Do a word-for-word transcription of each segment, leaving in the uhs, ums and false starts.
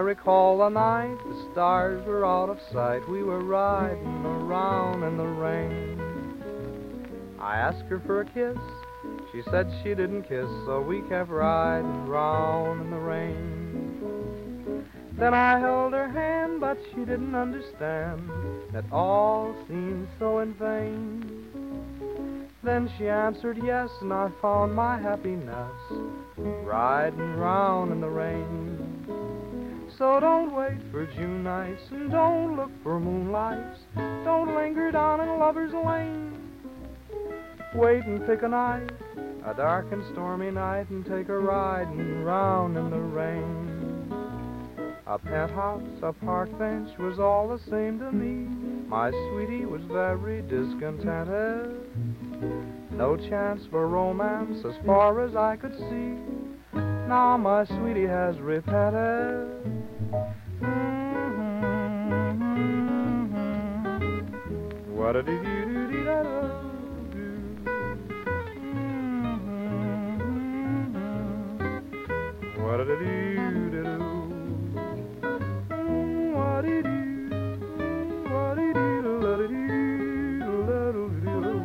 recall the night, the stars were out of sight. We were riding around in the rain. I asked her for a kiss. She said she didn't kiss, so we kept riding round in the rain. Then I held her hand, but she didn't understand that all seemed so in vain. Then she answered yes, and I found my happiness riding round in the rain. So don't wait for June nights, and don't look for moonlights. Don't linger down in lover's lane. Wait and pick a night, a dark and stormy night, and take a riding round in the rain. A penthouse, a park bench was all the same to me. My sweetie was very discontented. No chance for romance as far as I could see. Now my sweetie has repented. Mm-hmm. What-a-dee-dee-dee-dee-da-da. What-a-dee-dee-dee-doo. What-a-dee-dee, what-a-dee-dee-doo-la-dee-doo-la-doo-doo.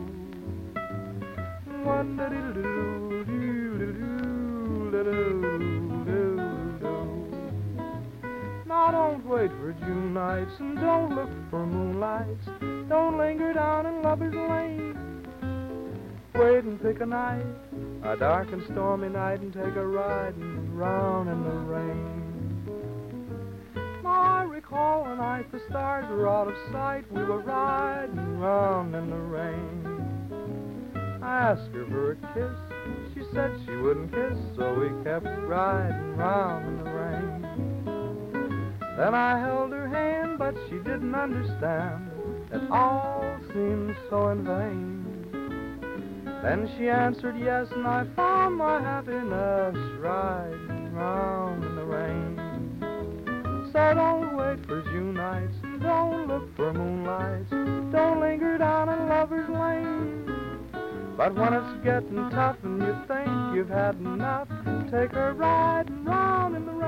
What-a-dee-doo-doo-doo-doo-la-doo-doo-doo. Now don't wait for June nights, and don't look for moonlights. Don't linger down in lover's lane. Wait and pick a night, a dark and stormy night, and take a riding round in the rain. Now I recall a night the stars were out of sight. We were riding round in the rain. I asked her for a kiss. She said she wouldn't kiss, so we kept riding round in the rain. Then I held her hand, but she didn't understand that all seemed so in vain. Then she answered yes, and I found my happiness riding round in the rain. So don't wait for June nights, and don't look for moonlights. Don't linger down in lover's lane. But when it's getting tough and you think you've had enough, take a riding round in the rain.